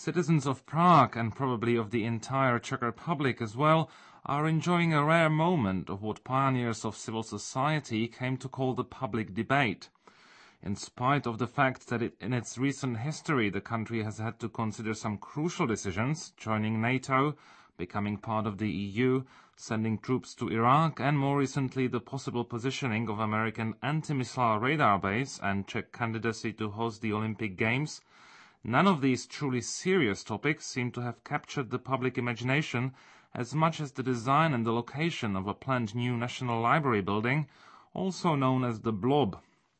Citizens of Prague, and probably of the entire Czech Republic as well, are enjoying a rare moment of what pioneers of civil society came to call the public debate. In spite of the fact that in its recent history the country has had to consider some crucial decisions, joining NATO, becoming part of the EU, sending troops to Iraq, and more recently the possible positioning of American anti-missile radar base and Czech candidacy to host the Olympic Games, none of these truly serious topics seem to have captured the public imagination as much as the design and the location of a planned new National Library building, also known as the Blob.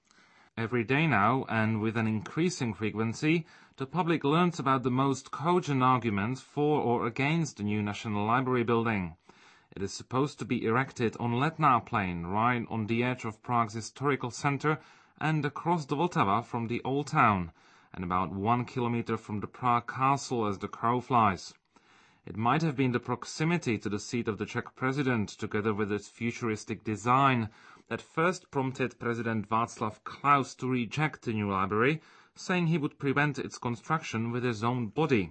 Every day now, and with an increasing frequency, the public learns about the most cogent arguments for or against the new National Library building. It is supposed to be erected on Letná Plain, right on the edge of Prague's historical center and across the Vltava from the Old Town, and about 1 kilometer from the Prague Castle as the crow flies. It might have been the proximity to the seat of the Czech president, together with its futuristic design, that first prompted President Václav Klaus to reject the new library, saying he would prevent its construction with his own body.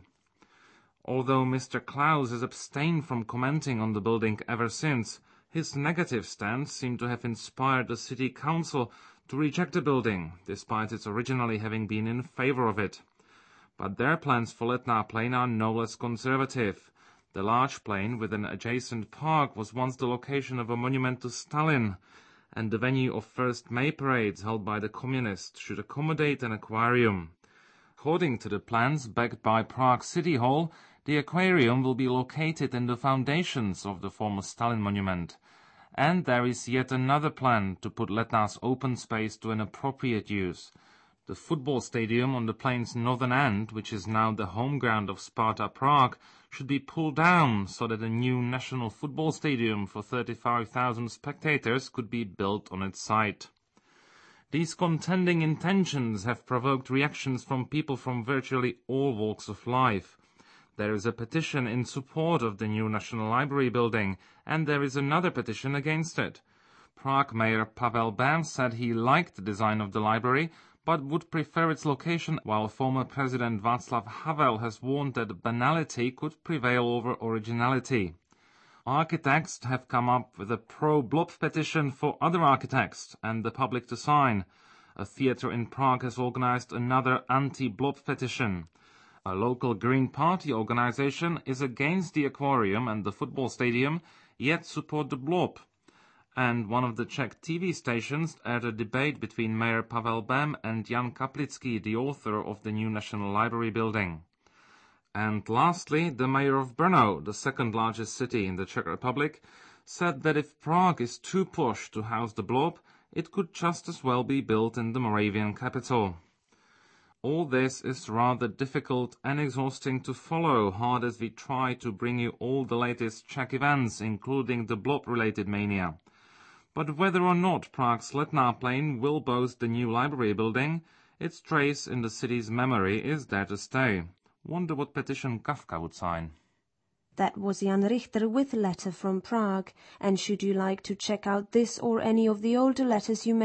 Although Mr. Klaus has abstained from commenting on the building ever since, his negative stance seemed to have inspired the city council to reject the building, despite its originally having been in favor of it. But their plans for Letná Plain are no less conservative. The large plain with an adjacent park was once the location of a monument to Stalin, and the venue of first May parades held by the communists should accommodate an aquarium. According to the plans backed by Prague City Hall, the aquarium will be located in the foundations of the former Stalin monument. And there is yet another plan to put Letná's open space to an appropriate use. The football stadium on the plain's northern end, which is now the home ground of Sparta Prague, should be pulled down so that a new national football stadium for 35,000 spectators could be built on its site. These contending intentions have provoked reactions from people from virtually all walks of life. There is a petition in support of the new National Library building, and there is another petition against it. Prague Mayor Pavel Bem said he liked the design of the library, but would prefer its location, while former President Václav Havel has warned that banality could prevail over originality. Architects have come up with a pro-blob petition for other architects and the public to sign. A theatre in Prague has organized another anti-blob petition. A local Green Party organization is against the aquarium and the football stadium, yet support the blob. And one of the Czech TV stations aired a debate between Mayor Pavel Bem and Jan Kaplický, the author of the new National Library building. And lastly, the mayor of Brno, the second largest city in the Czech Republic, said that if Prague is too posh to house the blob, it could just as well be built in the Moravian capital. All this is rather difficult and exhausting to follow, hard as we try to bring you all the latest Czech events, including the blob-related mania. But whether or not Prague's Letná Plain will boast the new library building, its trace in the city's memory is there to stay. Wonder what petition Kafka would sign. That was Jan Richter with Letter from Prague. And should you like to check out this or any of the older letters you may